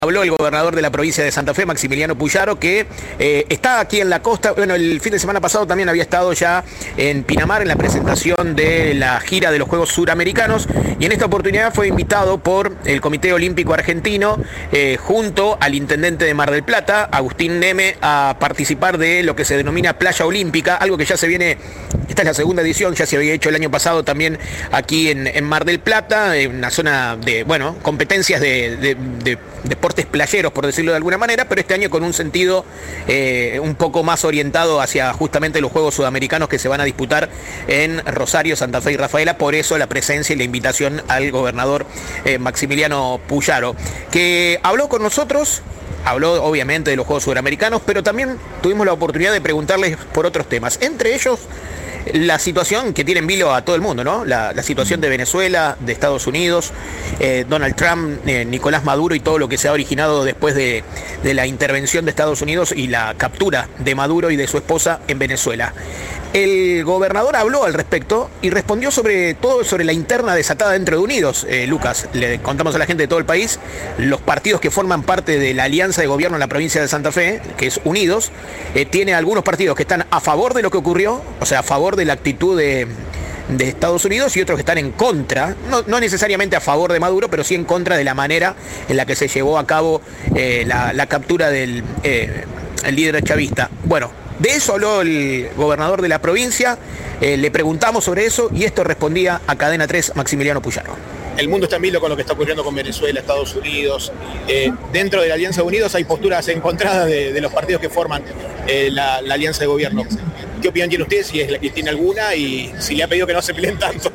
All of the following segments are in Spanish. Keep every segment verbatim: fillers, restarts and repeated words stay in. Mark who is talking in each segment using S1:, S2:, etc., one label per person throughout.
S1: Habló el gobernador de la provincia de Santa Fe, Maximiliano Puyaro, que eh, está aquí en la costa. Bueno, el fin de semana pasado también había estado ya en Pinamar en la presentación de la gira de los Juegos Suramericanos, y en esta oportunidad fue invitado por el Comité Olímpico Argentino eh, junto al intendente de Mar del Plata, Agustín Neme, a participar de lo que se denomina Playa Olímpica, algo que ya se viene, esta es la segunda edición, ya se había hecho el año pasado también aquí en, en Mar del Plata, en una zona de, bueno, competencias de, de, de deportes playeros, por decirlo de alguna manera, pero este año con un sentido eh, un poco más orientado hacia justamente los Juegos Sudamericanos que se van a disputar en Rosario, Santa Fe y Rafaela. Por eso la presencia y la invitación al gobernador eh, Maximiliano Puyaro, que habló con nosotros. Habló obviamente de los Juegos Suramericanos, pero también tuvimos la oportunidad de preguntarles por otros temas, entre ellos la situación que tiene en vilo a todo el mundo, ¿no? La, la situación de Venezuela, de Estados Unidos, eh, Donald Trump, eh, Nicolás Maduro y todo lo que se ha originado después de, de la intervención de Estados Unidos y la captura de Maduro y de su esposa en Venezuela. El gobernador habló al respecto y respondió sobre todo sobre la interna desatada dentro de Unidos. Eh, Lucas, le contamos a la gente de todo el país, los partidos que forman parte de la alianza de gobierno en la provincia de Santa Fe, que es Unidos, eh, tiene algunos partidos que están a favor de lo que ocurrió, o sea, a favor de la actitud de, de Estados Unidos, y otros que están en contra, no, no necesariamente a favor de Maduro, pero sí en contra de la manera en la que se llevó a cabo eh, la, la captura del eh, el líder chavista. Bueno, de eso habló el gobernador de la provincia, eh, le preguntamos sobre eso y esto respondía a Cadena tres Maximiliano Puyaro.
S2: El mundo está en vilo con lo que está ocurriendo con Venezuela, Estados Unidos. Eh, dentro de la Alianza de Unidos hay posturas encontradas de, de los partidos que forman eh, la, la alianza de gobierno. ¿Qué opinión tiene usted, si es la que tiene alguna, y si le ha pedido que no se peleen tanto?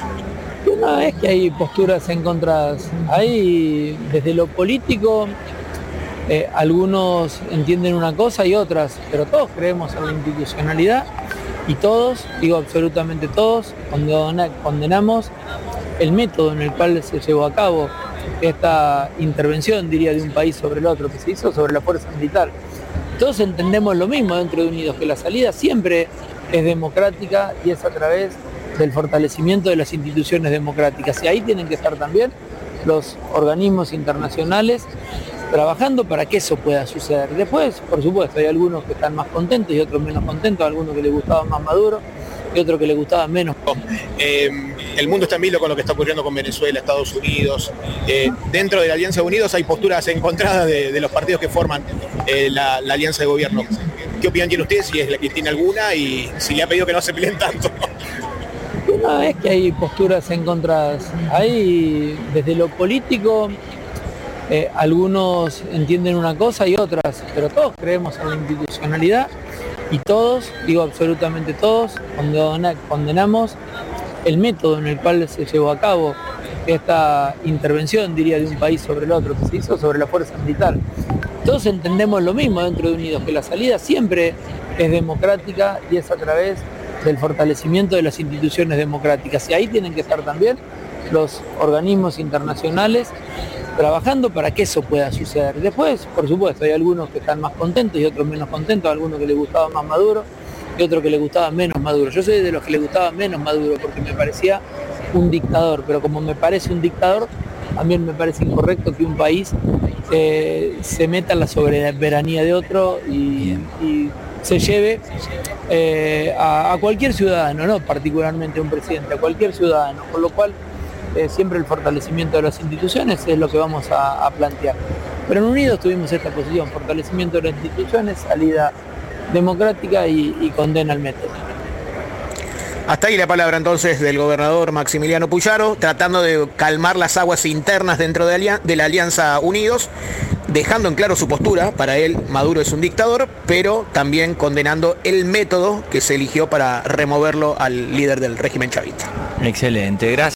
S3: No, es que hay posturas encontradas. Hay, desde lo político, eh, algunos entienden una cosa y otras, pero todos creemos en la institucionalidad y todos, digo absolutamente todos, condena, condenamos el método en el cual se llevó a cabo esta intervención, diría, de un país sobre el otro, que se hizo sobre la fuerza militar. Todos entendemos lo mismo dentro de Unidos, que la salida siempre es democrática y es a través del fortalecimiento de las instituciones democráticas. Y ahí tienen que estar también los organismos internacionales trabajando para que eso pueda suceder. Después, por supuesto, hay algunos que están más contentos y otros menos contentos, algunos que les gustaba más Maduro y otros que les gustaba menos.
S2: Eh, el mundo está en vilo con lo que está ocurriendo con Venezuela, Estados Unidos. Eh, dentro de la Alianza de Unidos hay posturas encontradas de, de los partidos que forman eh, la, la alianza de gobierno. ¿Qué opinión tiene usted, si es la que tiene alguna, y si le ha pedido que no se peleen tanto?
S3: No, es que hay posturas encontradas. Hay, desde lo político, eh, algunos entienden una cosa y otras, pero todos creemos en la institucionalidad y todos, digo absolutamente todos, condena, condenamos el método en el cual se llevó a cabo esta intervención, diría, de un país sobre el otro, que se hizo sobre la fuerza militar. Todos entendemos lo mismo dentro de Unidos, que la salida siempre es democrática y es a través del fortalecimiento de las instituciones democráticas. Y ahí tienen que estar también los organismos internacionales trabajando para que eso pueda suceder. Después, por supuesto, hay algunos que están más contentos y otros menos contentos, algunos que les gustaba más Maduro y otros que les gustaba menos Maduro. Yo soy de los que les gustaba menos Maduro porque me parecía un dictador, pero como me parece un dictador, también me parece incorrecto que un país eh, se meta en la soberanía de otro y, y se lleve eh, a, a cualquier ciudadano, no particularmente a un presidente, a cualquier ciudadano, por lo cual eh, siempre el fortalecimiento de las instituciones es lo que vamos a, a plantear. Pero en Unidos tuvimos esta posición, fortalecimiento de las instituciones, salida democrática y, y condena al método.
S1: Hasta ahí la palabra entonces del gobernador Maximiliano Puyaro, tratando de calmar las aguas internas dentro de, alian- de la Alianza Unidos, dejando en claro su postura. Para él Maduro es un dictador, pero también condenando el método que se eligió para removerlo al líder del régimen chavista.
S4: Excelente, gracias.